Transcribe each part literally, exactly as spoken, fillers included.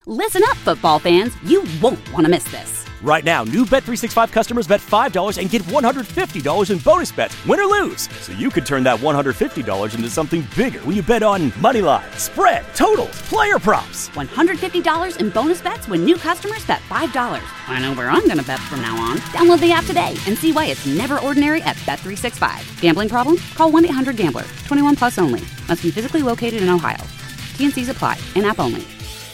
Listen up, football fans. You won't want to miss this. Right now, new Bet three sixty-five customers bet five dollars and get one hundred fifty dollars in bonus bets, win or lose. So you could turn that one hundred fifty dollars into something bigger when you bet on money line, spread, totals, player props. one hundred fifty dollars in bonus bets when new customers bet five dollars. I know where I'm going to bet from now on. Download the app today and see why it's never ordinary at Bet three sixty-five. Gambling problem? Call one eight hundred gambler. twenty-one plus only. Must be physically located in Ohio. T N Cs apply. In-app only.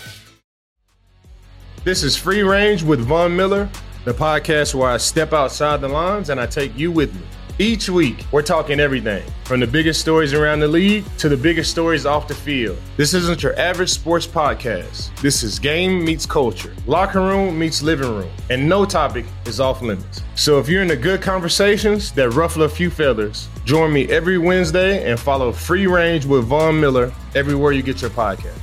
This is Free Range with Von Miller, the podcast where I step outside the lines and I take you with me. Each week, we're talking everything, from the biggest stories around the league to the biggest stories off the field. This isn't your average sports podcast. This is game meets culture, locker room meets living room, and no topic is off limits. So if you're into good conversations that ruffle a few feathers, join me every Wednesday and follow Free Range with Von Miller everywhere you get your podcast.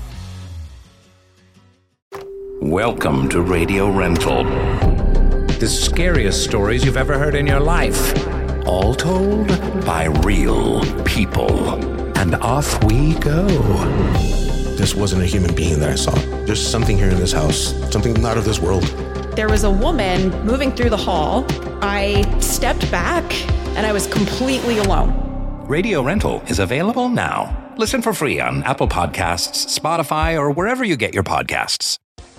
Welcome to Radio Rental. The scariest stories you've ever heard in your life. All told by real people. And off we go. This wasn't a human being that I saw. There's something here in this house. Something not of this world. There was a woman moving through the hall. I stepped back and I was completely alone. Radio Rental is available now. Listen for free on Apple Podcasts, Spotify, or wherever you get your podcasts.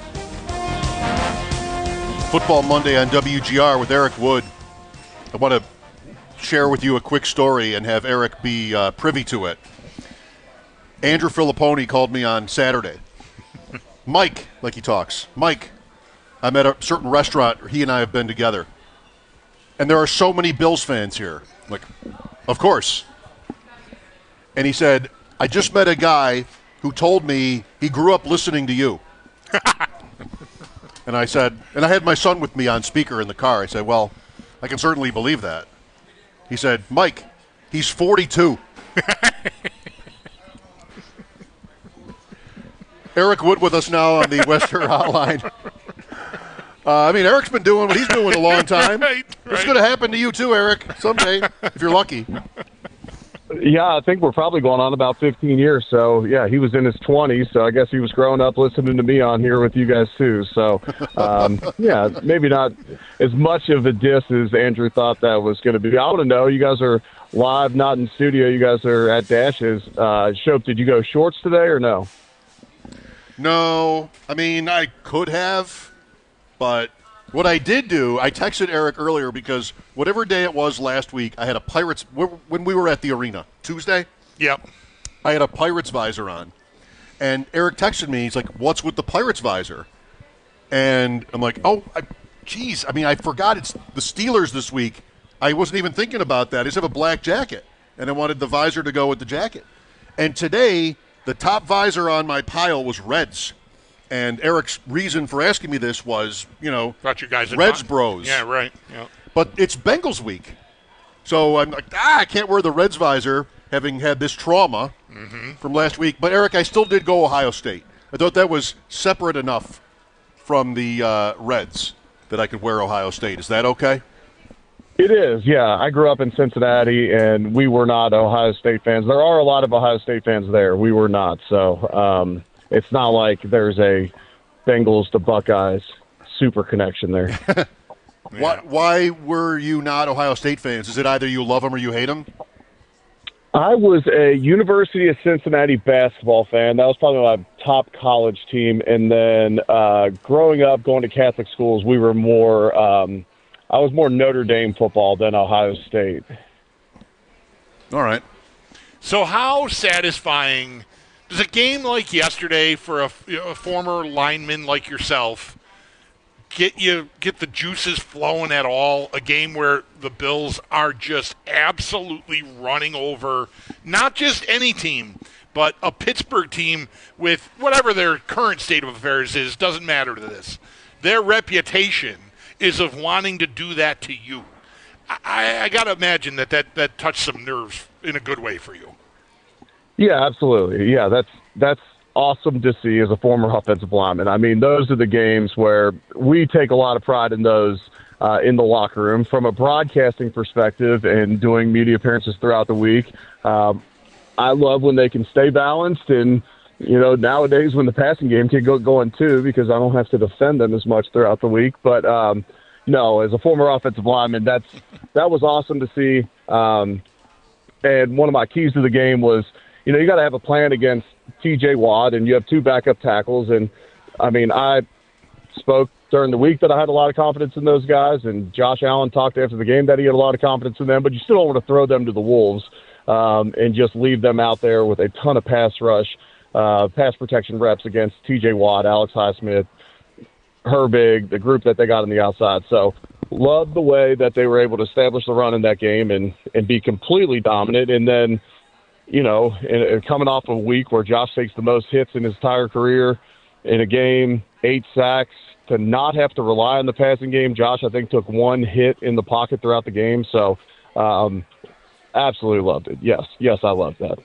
Football Monday on W G R with Eric Wood. I want to share with you a quick story and have Eric be uh, privy to it. Andrew Filipponi called me on Saturday. Mike, like he talks. Mike, I'm at a certain restaurant. He and I have been together. And there are so many Bills fans here. I'm like, of course. And he said, I just met a guy who told me he grew up listening to you. And I said, and I had my son with me on speaker in the car. I said, well, I can certainly believe that. He said, Mike, he's forty-two. Eric Wood with us now on the Western Hotline. Uh, I mean, Eric's been doing what he's doing a long time. right, right. It's going to happen to you too, Eric, someday, if you're lucky. Yeah, I think we're probably going on about fifteen years. So, yeah, he was in his twenties, so I guess he was growing up listening to me on here with you guys too. So, um, yeah, maybe not as much of a diss as Andrew thought that was going to be. I want to know, you guys are live, not in studio. You guys are at Dashes. Uh, Shope, did you go shorts today or no? No. I mean, I could have, but what I did do, I texted Eric earlier because whatever day it was last week, I had a Pirates, when we were at the arena, Tuesday? Yep. I had a Pirates visor on. And Eric texted me, he's like, what's with the Pirates visor? And I'm like, oh, I, geez, I mean, I forgot it's the Steelers this week. I wasn't even thinking about that. I just have a black jacket, and I wanted the visor to go with the jacket. And today, the top visor on my pile was Reds. And Eric's reason for asking me this was, you know, Thought you guys Reds not. bros. Yeah, right. Yeah. But it's Bengals week. So I'm like, ah, I can't wear the Reds visor having had this trauma mm-hmm. from last week. But, Eric, I still did go Ohio State. I thought that was separate enough from the uh, Reds that I could wear Ohio State. Is that okay? It is, yeah. I grew up in Cincinnati, and we were not Ohio State fans. There are a lot of Ohio State fans there. We were not. So um, it's not like there's a Bengals to Buckeyes super connection there. yeah. Why, why were you not Ohio State fans? Is it either you love them or you hate them? I was a University of Cincinnati basketball fan. That was probably my top college team. And then uh, growing up, going to Catholic schools, we were more um, – I was more Notre Dame football than Ohio State. All right. So how satisfying does a game like yesterday for a, a former lineman like yourself get you get the juices flowing at all? A game where the Bills are just absolutely running over not just any team, but a Pittsburgh team with whatever their current state of affairs is, doesn't matter to this. Their reputation is of wanting to do that to you. I, I got to imagine that, that that touched some nerves in a good way for you. Yeah, absolutely. Yeah, that's that's awesome to see as a former offensive lineman. I mean, those are the games where we take a lot of pride in those uh, in the locker room. From a broadcasting perspective and doing media appearances throughout the week, um, I love when they can stay balanced and you know, nowadays when the passing game can go going too, because I don't have to defend them as much throughout the week. But um, no, as a former offensive lineman, that's that was awesome to see. Um, and one of my keys to the game was, you know, you got to have a plan against T J Watt, and you have two backup tackles. And I mean, I spoke during the week that I had a lot of confidence in those guys, and Josh Allen talked after the game that he had a lot of confidence in them. But you still don't want to throw them to the wolves um, and just leave them out there with a ton of pass rush. Uh, pass protection reps against T J Watt, Alex Highsmith, Herbig, the group that they got on the outside. So love the way that they were able to establish the run in that game and, and be completely dominant. And then, you know, in, in coming off a week where Josh takes the most hits in his entire career in a game, eight sacks, to not have to rely on the passing game. Josh, I think, took one hit in the pocket throughout the game. So um, absolutely loved it. Yes, yes, I loved that.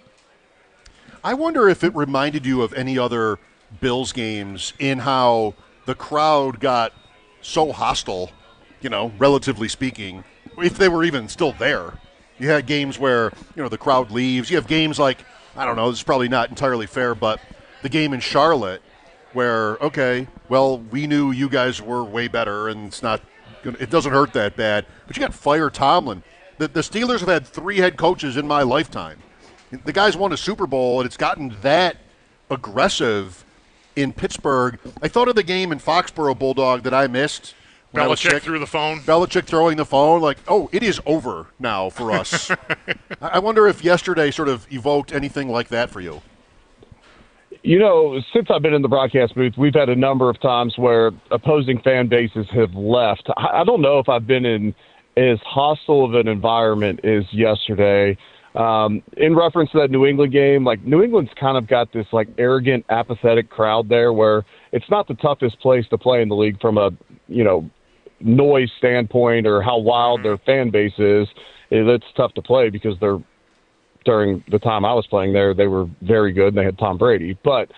I wonder if it reminded you of any other Bills games in how the crowd got so hostile, you know, relatively speaking, if they were even still there. You had games where, you know, the crowd leaves. You have games like, I don't know, this is probably not entirely fair, but the game in Charlotte where, okay, well, we knew you guys were way better and it's not, it doesn't hurt that bad. But you got Fire Tomlin. The, the Steelers have had three head coaches in my lifetime. The guy's won a Super Bowl, and it's gotten that aggressive in Pittsburgh. I thought of the game in Foxborough, Bulldog, that I missed. Belichick threw the phone. Belichick throwing the phone, like, oh, it is over now for us. I wonder if yesterday sort of evoked anything like that for you. You know, since I've been in the broadcast booth, we've had a number of times where opposing fan bases have left. I don't know if I've been in as hostile of an environment as yesterday. Um, in reference to that New England game, like New England's kind of got this like arrogant, apathetic crowd there where it's not the toughest place to play in the league from a, you know, noise standpoint or how wild their fan base is. It's tough to play because they're, during the time I was playing there, they were very good and they had Tom Brady. But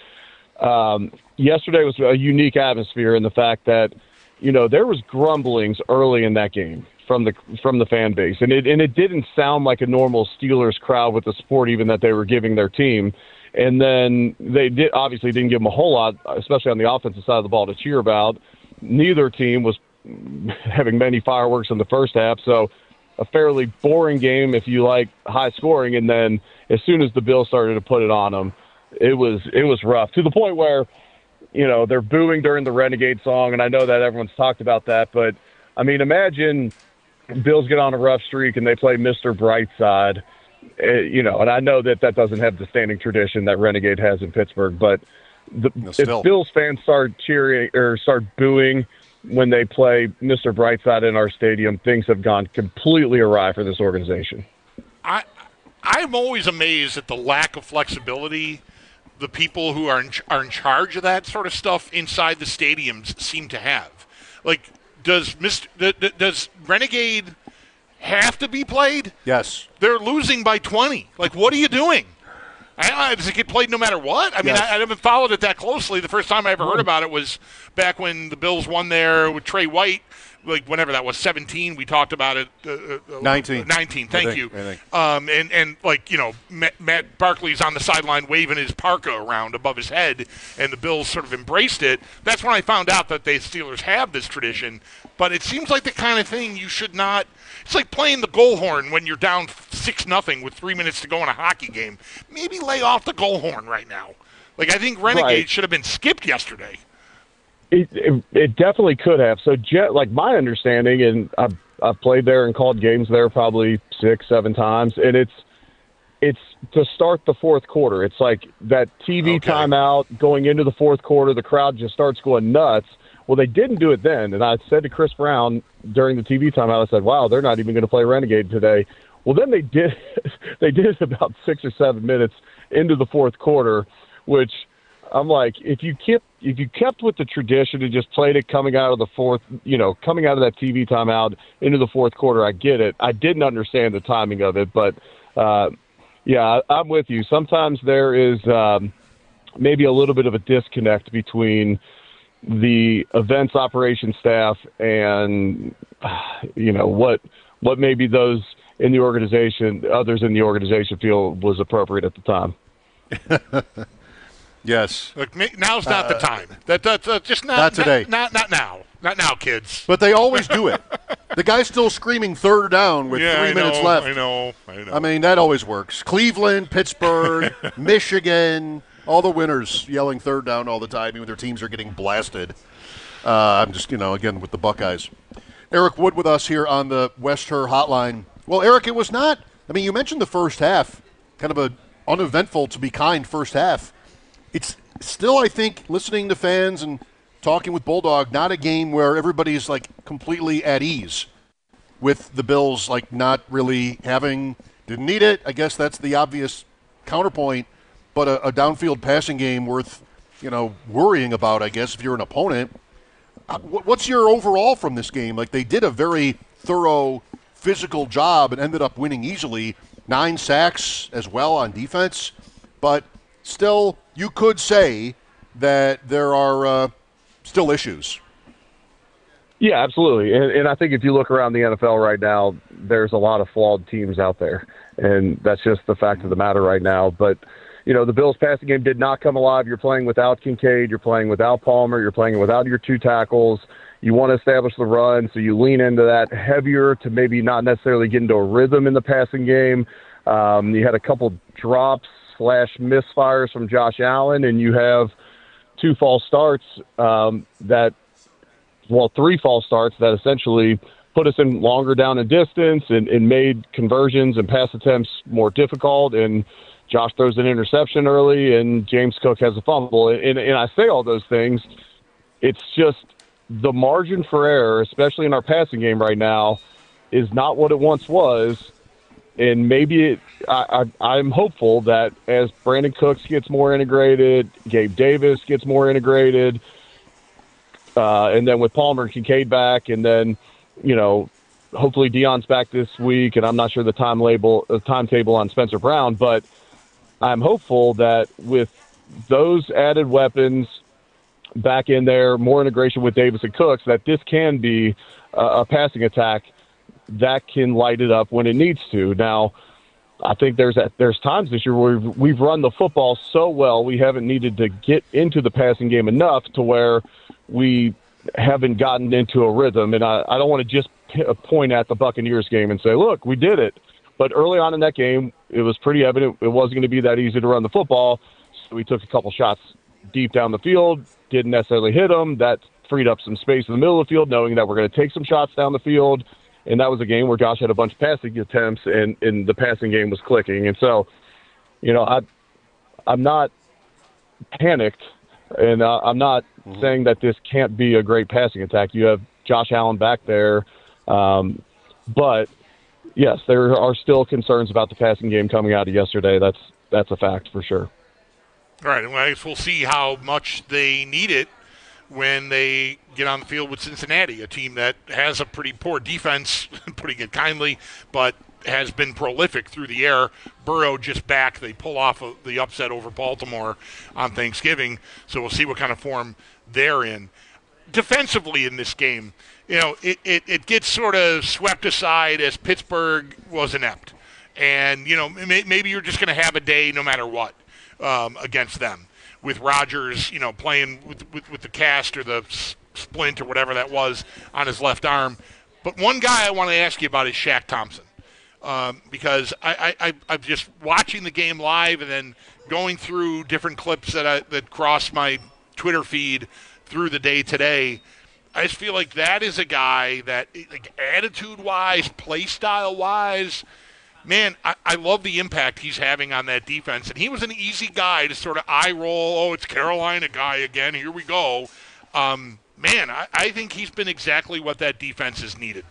um, yesterday was a unique atmosphere in the fact that, you know, there was grumblings early in that game from the from the fan base, and it and it didn't sound like a normal Steelers crowd with the support even that they were giving their team. And then they did obviously didn't give them a whole lot, especially on the offensive side of the ball, to cheer about. Neither team was having many fireworks in the first half, so a fairly boring game if you like high scoring. And then as soon as the Bills started to put it on them, it was it was rough to the point where, you know, they're booing during the Renegade song, and I know that everyone's talked about that, but I mean, imagine Bills get on a rough streak and they play Mister Brightside, uh, you know, and I know that that doesn't have the standing tradition that Renegade has in Pittsburgh, but the, if Bills fans start cheering or start booing when they play Mister Brightside in our stadium, things have gone completely awry for this organization. I, I'm always amazed at the lack of flexibility the people who are in, are in charge of that sort of stuff inside the stadiums seem to have. Like, Does Mister Does Renegade have to be played? Yes. They're losing by twenty. Like, what are you doing? I don't know, does it get played no matter what? I mean, yes. I, I haven't followed it that closely. The first time I ever heard about it was back when the Bills won there with Trey White. Like, whenever that was, seventeen, we talked about it. Uh, nineteen. nineteen, thank I think, you. I think. Um, and, and, like, you know, Matt, Matt Barkley's on the sideline waving his parka around above his head, and the Bills sort of embraced it. That's when I found out that the Steelers have this tradition. But it seems like the kind of thing you should not – it's like playing the goal horn when you're down six nothing with three minutes to go in a hockey game. Maybe lay off the goal horn right now. Like, I think Renegade right. should have been skipped yesterday. It, it, it definitely could have. So, Jet, like my understanding, and I've, I've played there and called games there probably six, seven times, and it's it's to start the fourth quarter. It's like that T V okay. timeout going into the fourth quarter, the crowd just starts going nuts. Well, they didn't do it then, and I said to Chris Brown during the T V timeout, I said, wow, they're not even going to play Renegade today. Well, then they did they did it about six or seven minutes into the fourth quarter, which – I'm like, if you kept if you kept with the tradition and just played it coming out of the fourth, you know, coming out of that T V timeout into the fourth quarter, I get it. I didn't understand the timing of it, but uh, yeah, I, I'm with you. Sometimes there is um, maybe a little bit of a disconnect between the events operation staff and you know what what maybe those in the organization, others in the organization feel was appropriate at the time. Yes. Like, now's not uh, the time. That, that, that's just not, not today. Not, not, not now. Not now, kids. But they always do it. The guy's still screaming third down with yeah, three I minutes know, left. I know, I know. I mean, that always works. Cleveland, Pittsburgh, Michigan, all the winners yelling third down all the time, even when their teams are getting blasted. Uh, I'm just, you know, again, with the Buckeyes. Eric Wood with us here on the West Her Hotline. Well, Eric, it was not, I mean, you mentioned the first half, kind of a uneventful, to be kind, first half. It's still, I think, listening to fans and talking with Bulldog, not a game where everybody's, like, completely at ease with the Bills, like, not really having, didn't need it. I guess that's the obvious counterpoint, but a, a downfield passing game worth, you know, worrying about, I guess, if you're an opponent. Uh, what's your overall from this game? Like, they did a very thorough physical job and ended up winning easily. Nine sacks as well on defense, but still, you could say that there are uh, still issues. Yeah, absolutely. And, and I think if you look around the N F L right now, there's a lot of flawed teams out there. And that's just the fact of the matter right now. But, you know, the Bills passing game did not come alive. You're playing without Kincaid. You're playing without Palmer. You're playing without your two tackles. You want to establish the run, so you lean into that heavier to maybe not necessarily get into a rhythm in the passing game. Um, you had a couple drops slash misfires from Josh Allen, and you have two false starts um, that, well, three false starts that essentially put us in longer down and distance and, and made conversions and pass attempts more difficult. And Josh throws an interception early, and James Cook has a fumble. And, and I say all those things. It's just the margin for error, especially in our passing game right now, is not what it once was. And maybe it, I, I, I'm hopeful that as Brandon Cooks gets more integrated, Gabe Davis gets more integrated, uh, and then with Palmer and Kincaid back, and then, you know, hopefully Deion's back this week, and I'm not sure the time label, the timetable on Spencer Brown, but I'm hopeful that with those added weapons back in there, more integration with Davis and Cooks, that this can be a, a passing attack that can light it up when it needs to. Now, I think there's there's times this year where we've, we've run the football so well, we haven't needed to get into the passing game enough to where we haven't gotten into a rhythm. And I, I don't want to just p- point at the Buccaneers game and say, look, we did it. But early on in that game, it was pretty evident it wasn't going to be that easy to run the football. So we took a couple shots deep down the field, didn't necessarily hit them. That freed up some space in the middle of the field, knowing that we're going to take some shots down the field. And that was a game where Josh had a bunch of passing attempts, and, and the passing game was clicking. And so, you know, I, I'm not panicked, and uh, I'm not mm-hmm. saying that this can't be a great passing attack. You have Josh Allen back there. Um, but, yes, there are still concerns about the passing game coming out of yesterday. That's that's a fact for sure. All right, well, I guess we'll see how much they need it when they get on the field with Cincinnati, a team that has a pretty poor defense, putting it kindly, but has been prolific through the air. Burrow just back. They pull off the upset over Baltimore on Thanksgiving, so we'll see what kind of form they're in. Defensively in this game, you know, it, it, it gets sort of swept aside as Pittsburgh was inept. And, you know, may, maybe you're just going to have a day no matter what um, against them, with Rodgers, you know, playing with, with, with the cast or the splint or whatever that was on his left arm. But one guy I want to ask you about is Shaq Thompson, um, because I, I, I, I'm just watching the game live and then going through different clips that I, that cross my Twitter feed through the day today. I just feel like that is a guy that, like, attitude-wise, play style-wise, man, I, I love the impact he's having on that defense. And he was an easy guy to sort of eye roll. Oh, it's Carolina guy again. Here we go. Um, man, I, I think he's been exactly what that defense has needed.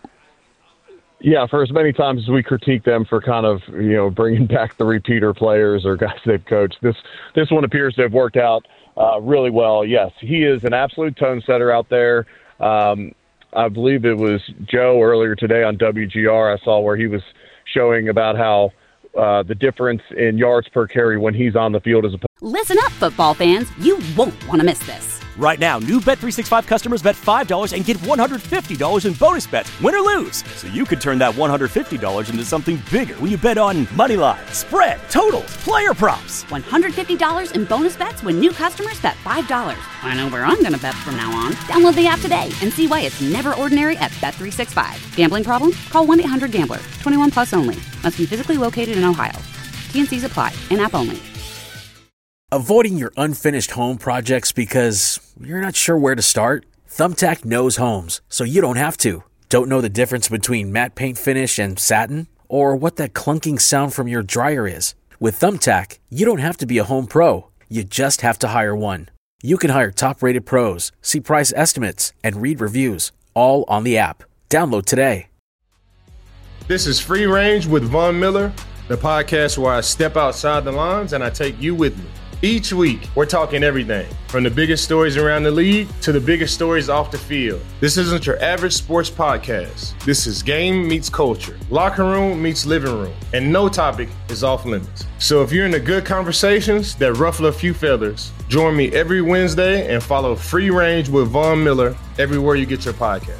Yeah, for as many times as we critique them for kind of, you know, bringing back the repeater players or guys they've coached, this this one appears to have worked out uh, really well. Yes, he is an absolute tone setter out there. Um, I believe it was Joe earlier today on W G R I saw where he was showing about how uh, the difference in yards per carry when he's on the field is. Listen up, football fans. You won't want to miss this. Right now, new Bet three sixty-five customers bet five dollars and get one hundred fifty dollars in bonus bets, win or lose. So you could turn that one hundred fifty dollars into something bigger when you bet on money line, spread, totals, player props. one hundred fifty dollars in bonus bets when new customers bet five dollars. I know where I'm going to bet from now on. Download the app today and see why it's never ordinary at Bet three sixty-five. Gambling problem? Call one eight hundred gambler. twenty-one plus only. Must be physically located in Ohio. T N Cs apply. In-app only. Avoiding your unfinished home projects because you're not sure where to start? Thumbtack knows homes, so you don't have to. Don't know the difference between matte paint finish and satin? Or what that clunking sound from your dryer is? With Thumbtack, you don't have to be a home pro. You just have to hire one. You can hire top-rated pros, see price estimates, and read reviews, all on the app. Download today. This is Free Range with Von Miller, the podcast where I step outside the lines and I take you with me. Each week, we're talking everything from the biggest stories around the league to the biggest stories off the field. This isn't your average sports podcast. This is game meets culture, locker room meets living room, and no topic is off limits. So if you're into good conversations that ruffle a few feathers, join me every Wednesday and follow Free Range with Von Miller everywhere you get your podcast.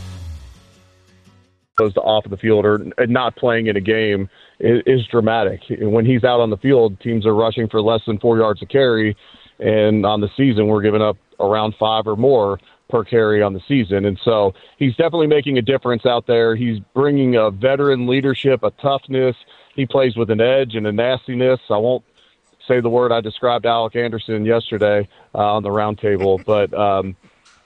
Goes to off of the field or not playing in a game is, is dramatic. When he's out on the field, teams are rushing for less than four yards a carry, and on the season we're giving up around five or more per carry on the season. And so he's definitely making a difference out there. He's bringing a veteran leadership, a toughness. He plays with an edge and a nastiness. I won't say the word I described Alec Anderson yesterday uh, on the round table, but um,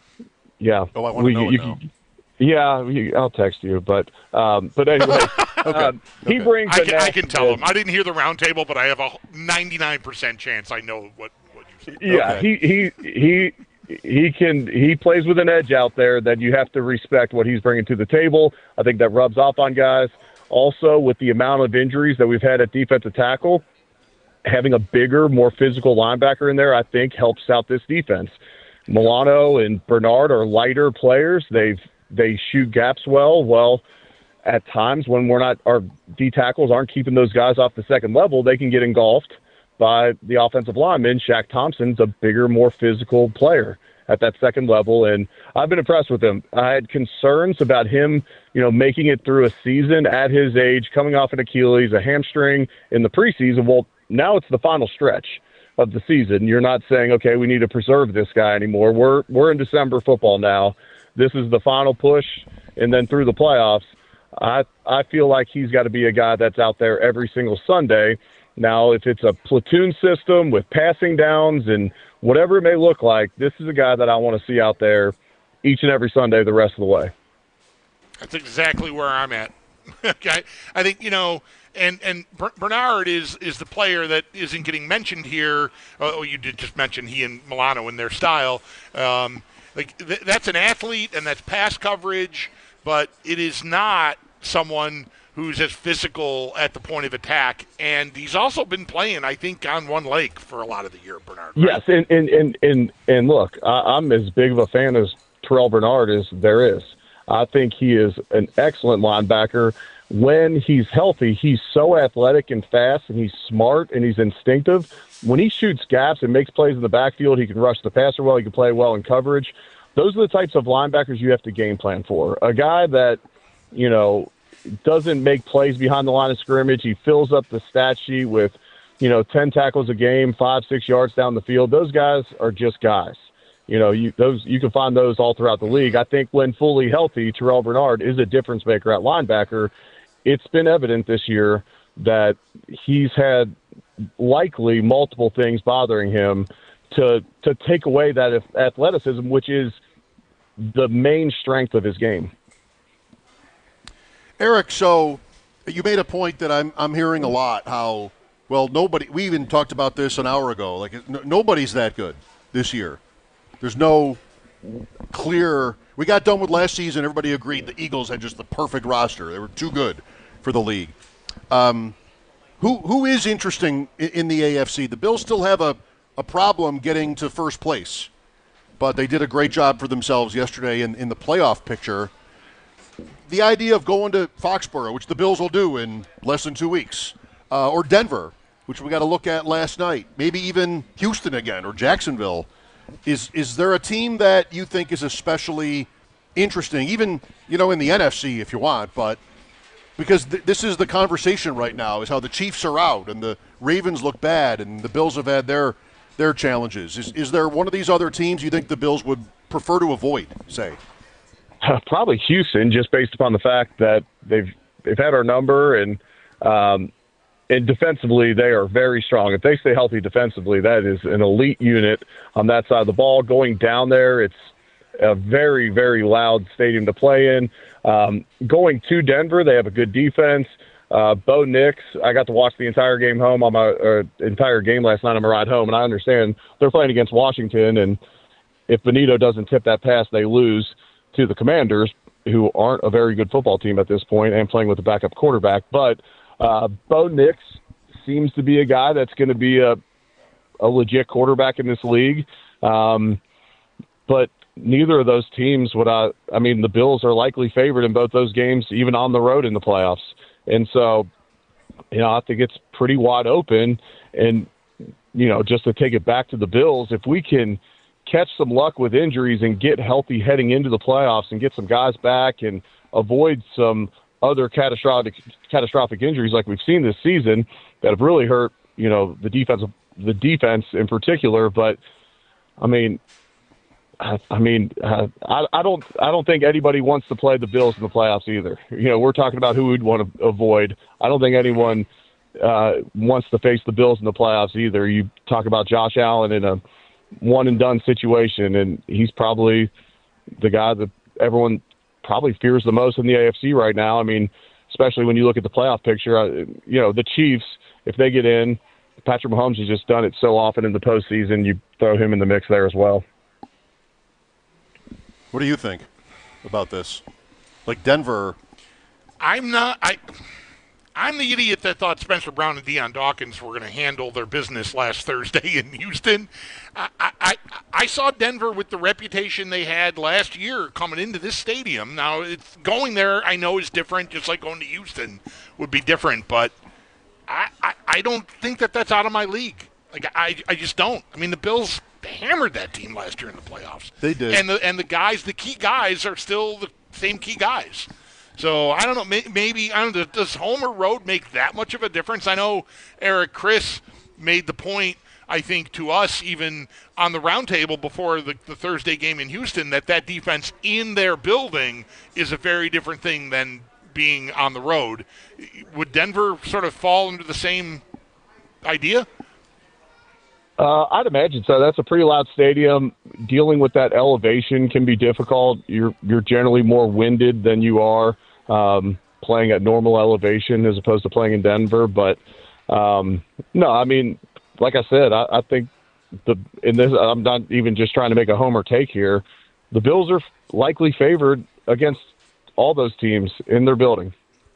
yeah. Oh, I want to know you, it now. Yeah, I'll text you, but um, but anyway, okay. um, he okay. brings. I can, I can tell him. I didn't hear the round table, but I have a ninety-nine percent chance I know what, what you said. Yeah, okay. he he he he can he plays with an edge out there that you have to respect what he's bringing to the table. I think that rubs off on guys. Also, with the amount of injuries that we've had at defensive tackle, having a bigger, more physical linebacker in there, I think, helps out this defense. Milano and Bernard are lighter players. They've They shoot gaps well. Well, at times when we're not, our D tackles aren't keeping those guys off the second level, they can get engulfed by the offensive lineman. Shaq Thompson's a bigger, more physical player at that second level, and I've been impressed with him. I had concerns about him, you know, making it through a season at his age, coming off an Achilles, a hamstring in the preseason. Well, now it's the final stretch of the season. You're not saying, okay, we need to preserve this guy anymore. We're we're in December football now. This is the final push, and then through the playoffs, I I feel like he's got to be a guy that's out there every single Sunday. Now, if it's a platoon system with passing downs and whatever it may look like, this is a guy that I want to see out there each and every Sunday the rest of the way. That's exactly where I'm at. Okay, I think, you know, and and Bernard is is the player that isn't getting mentioned here. Oh, you did just mention he and Milano in their style. Um, Like th- that's an athlete and that's pass coverage, but it is not someone who's as physical at the point of attack. And he's also been playing, I think, on one leg for a lot of the year, Bernard. Right? Yes, and and and and, and look, I, I'm as big of a fan as Terrell Bernard as there is. I think he is an excellent linebacker. When he's healthy, he's so athletic and fast, and he's smart and he's instinctive. When he shoots gaps and makes plays in the backfield, he can rush the passer well, he can play well in coverage. Those are the types of linebackers you have to game plan for. A guy that, you know, doesn't make plays behind the line of scrimmage, he fills up the stat sheet with, you know, ten tackles a game, five, six yards down the field. Those guys are just guys. You know, you those you can find those all throughout the league. I think when fully healthy, Terrell Bernard is a difference maker at linebacker. It's been evident this year that he's had likely multiple things bothering him to to take away that athleticism, which is the main strength of his game. Eric, so you made a point that I'm I'm hearing a lot, how, well, nobody, we even talked about this an hour ago, like n- nobody's that good this year. There's no clear, we got done with last season, everybody agreed the Eagles had just the perfect roster. They were too good for the league. Um, who who is interesting in, in the A F C? The Bills still have a, a problem getting to first place, but they did a great job for themselves yesterday in, in the playoff picture. The idea of going to Foxborough, which the Bills will do in less than two weeks, uh, or Denver, which we got to look at last night, maybe even Houston again, or Jacksonville. Is is there a team that you think is especially interesting, even, you know, in the N F C if you want, but because th- this is the conversation right now, is how the Chiefs are out and the Ravens look bad and the Bills have had their their challenges. Is is there one of these other teams you think the Bills would prefer to avoid, say? Probably Houston, just based upon the fact that they've they've had our number, and um, and defensively they are very strong. If they stay healthy defensively, that is an elite unit on that side of the ball. Going down there, it's a very, very loud stadium to play in. Um, going to Denver, they have a good defense. Uh, Bo Nix, I got to watch the entire game home on my uh, entire game last night on my ride home, and I understand they're playing against Washington, and if Benito doesn't tip that pass, they lose to the Commanders, who aren't a very good football team at this point and playing with a backup quarterback. But uh, Bo Nix seems to be a guy that's going to be a, a legit quarterback in this league. Um, but neither of those teams would I – I mean, the Bills are likely favored in both those games, even on the road in the playoffs. And so, you know, I think it's pretty wide open. And, you know, just to take it back to the Bills, if we can – catch some luck with injuries and get healthy heading into the playoffs and get some guys back and avoid some other catastrophic catastrophic injuries like we've seen this season that have really hurt, you know, the defense the defense in particular. But I mean, I, I mean, uh, I, I don't I don't think anybody wants to play the Bills in the playoffs either. You know, we're talking about who we'd want to avoid. I don't think anyone uh, wants to face the Bills in the playoffs either. You talk about Josh Allen in a one and done situation, and he's probably the guy that everyone probably fears the most in the A F C right now. I mean, especially when you look at the playoff picture, uh, you know, the Chiefs, if they get in, Patrick Mahomes has just done it so often in the postseason, you throw him in the mix there as well. What do you think about this? Like Denver. I'm not, I, I'm the idiot that thought Spencer Brown and Deion Dawkins were going to handle their business last Thursday in Houston. I, I, I saw Denver with the reputation they had last year coming into this stadium. Now, it's going there, I know, is different, just like going to Houston would be different, but I, I, I don't think that that's out of my league. Like, I, I just don't. I mean, the Bills hammered that team last year in the playoffs. They did. And the, and the guys, the key guys, are still the same key guys. So, I don't know, maybe, I don't know, does home or road make that much of a difference? I know Eric Chris made the point, I think, to us even on the roundtable before the, the Thursday game in Houston, that that defense in their building is a very different thing than being on the road. Would Denver sort of fall into the same idea? Uh, I'd imagine so. That's a pretty loud stadium. Dealing with that elevation can be difficult. You're you're generally more winded than you are um, playing at normal elevation as opposed to playing in Denver. But um, no, I mean, like I said, I, I think the in this. I'm not even just trying to make a homer take here. The Bills are likely favored against all those teams in their building.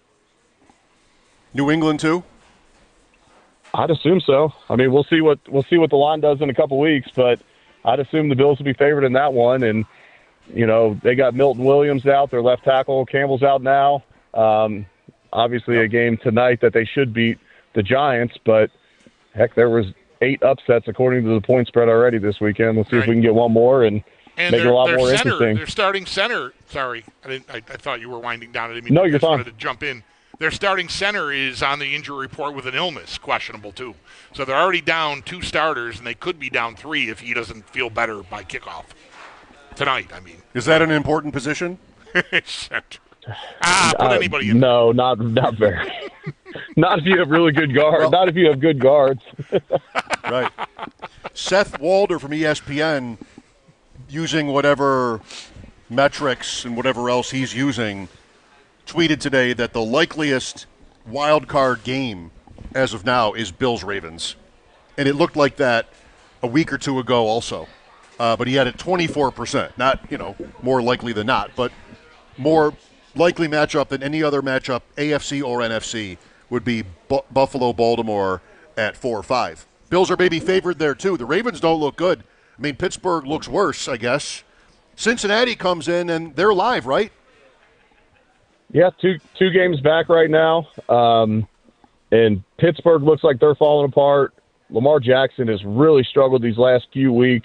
New England too. I'd assume so. I mean, we'll see what we'll see what the line does in a couple weeks, but I'd assume the Bills will be favored in that one. And you know, they got Milton Williams out, their left tackle. Campbell's out now. Um, obviously, a game tonight that they should beat the Giants, but heck, there was eight upsets according to the point spread already this weekend. Let's see right. if we can get one more and, and make it a lot more center, interesting. They're starting center. Sorry, I didn't. I, I thought you were winding down. I didn't mean no, to, you're I just fine. wanted to jump in. Their starting center is on the injury report with an illness, questionable too. So they're already down two starters, and they could be down three if he doesn't feel better by kickoff tonight. I mean, is that an important position? Center. Ah, put uh, anybody in. No, not not very. Not if you have really good guards. Well, not if you have good guards. Right. Seth Walder from E S P N, using whatever metrics and whatever else he's using, tweeted today that the likeliest wild card game as of now is Bills-Ravens. And it looked like that a week or two ago also. Uh, but he had it twenty-four percent. Not, you know, more likely than not, but more likely matchup than any other matchup, A F C or N F C, would be Bu- Buffalo-Baltimore at four or five. Bills are maybe favored there, too. The Ravens don't look good. I mean, Pittsburgh looks worse, I guess. Cincinnati comes in, and they're live, right? Yeah, two two games back right now. Um, and Pittsburgh looks like they're falling apart. Lamar Jackson has really struggled these last few weeks.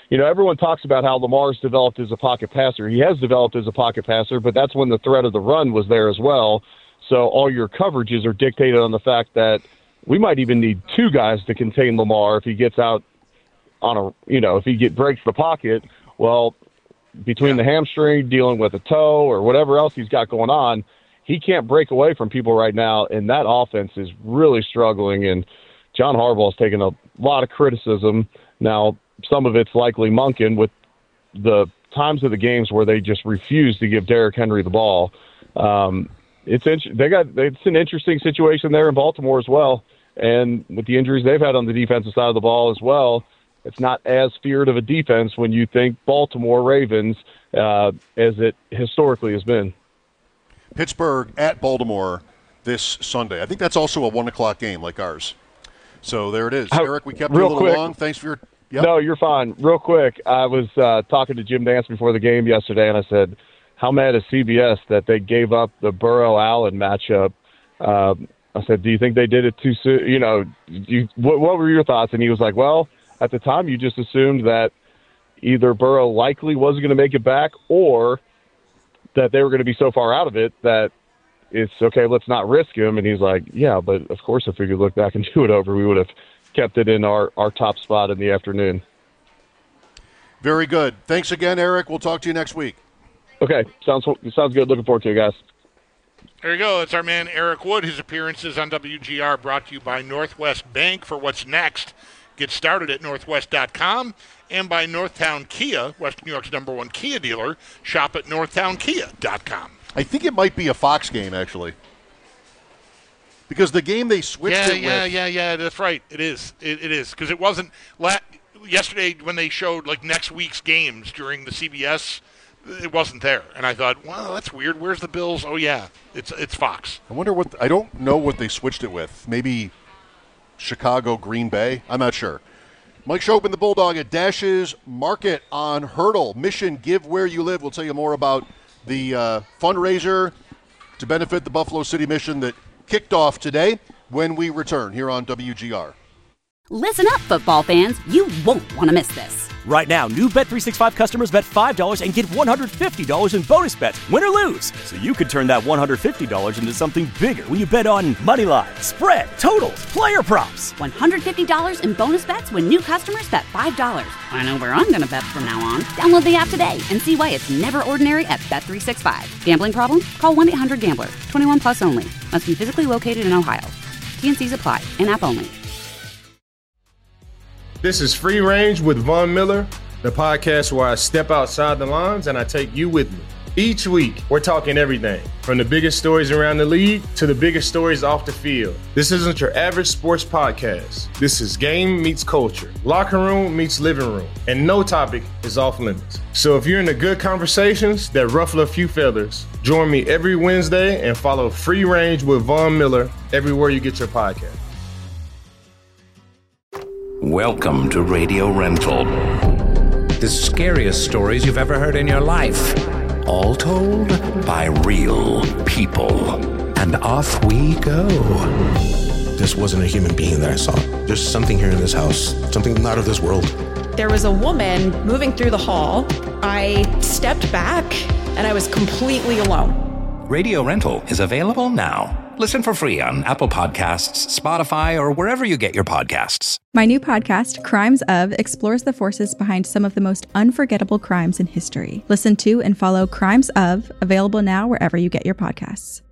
you know, everyone talks about how Lamar's developed as a pocket passer. He has developed as a pocket passer, but that's when the threat of the run was there as well. So all your coverages are dictated on the fact that we might even need two guys to contain Lamar if he gets out on a, you know, if he get breaks the pocket. Well, between the hamstring, dealing with a toe, or whatever else he's got going on, he can't break away from people right now, and that offense is really struggling. And John Harbaugh's taken a lot of criticism. Now, some of it's likely Monken with the times of the games where they just refuse to give Derrick Henry the ball. Um, it's they got it's an interesting situation there in Baltimore as well, and with the injuries they've had on the defensive side of the ball as well, it's not as feared of a defense when you think Baltimore Ravens uh, as it historically has been. Pittsburgh at Baltimore this Sunday. I think that's also a one o'clock game like ours. So there it is. How, Eric, we kept you a little quick, long. Thanks for your yep. No, you're fine. Real quick, I was uh, talking to Jim Nance before the game yesterday, and I said, how mad is C B S that they gave up the Burrow-Allen matchup? Uh, I said, do you think they did it too soon? You know, you, what, what were your thoughts? And he was like, well, at the time you just assumed that either Burrow likely wasn't going to make it back or that they were going to be so far out of it that it's okay, let's not risk him. And he's like, yeah, but of course if we could look back and do it over, we would have kept it in our, our top spot in the afternoon. Very good. Thanks again, Eric. We'll talk to you next week. Okay, sounds sounds good. Looking forward to it, guys. There you go. It's our man Eric Wood. His appearances on W G R brought to you by Northwest Bank. For what's next, get started at northwest dot com, and by Northtown Kia, Western New York's number one Kia dealer. Shop at northtown kia dot com. I think it might be a Fox game, actually. Because the game they switched yeah, it yeah, with. Yeah, yeah, yeah, that's right. It is. It, it is. Because it wasn't la- yesterday when they showed like next week's games during the C B S, it wasn't there. And I thought, well, that's weird. Where's the Bills? Oh, yeah, it's it's Fox. I wonder what – I don't know what they switched it with. Maybe Chicago, Green Bay? I'm not sure. Mike Chopin, the Bulldog at Dash's Market on Hurdle. Mission, give where you live. We'll tell you more about the uh, fundraiser to benefit the Buffalo City Mission that kicked off today when we return here on W G R. Listen up, football fans. You won't want to miss this. Right now, new Bet three sixty-five customers bet five dollars and get one hundred fifty dollars in bonus bets, win or lose. So you could turn that one hundred fifty dollars into something bigger when you bet on money lines, spread, totals, player props. one hundred fifty dollars in bonus bets when new customers bet five dollars. I know where I'm going to bet from now on. Download the app today and see why it's never ordinary at Bet three sixty-five. Gambling problem? Call one eight hundred gambler. twenty-one plus only. Must be physically located in Ohio. T and C's apply. In-app only. This is Free Range with Von Miller, the podcast where I step outside the lines and I take you with me. Each week, we're talking everything from the biggest stories around the league to the biggest stories off the field. This isn't your average sports podcast. This is game meets culture, locker room meets living room, and no topic is off limits. So if you're into good conversations that ruffle a few feathers, join me every Wednesday and follow Free Range with Von Miller everywhere you get your podcast. Welcome to Radio Rental. The scariest stories you've ever heard in your life. All told by real people. And off we go. This wasn't a human being that I saw. There's something here in this house, something not of this world. There was a woman moving through the hall. I stepped back and I was completely alone. Radio Rental is available now. Listen for free on Apple Podcasts, Spotify, or wherever you get your podcasts. My new podcast, Crimes Of, explores the forces behind some of the most unforgettable crimes in history. Listen to and follow Crimes Of, available now wherever you get your podcasts.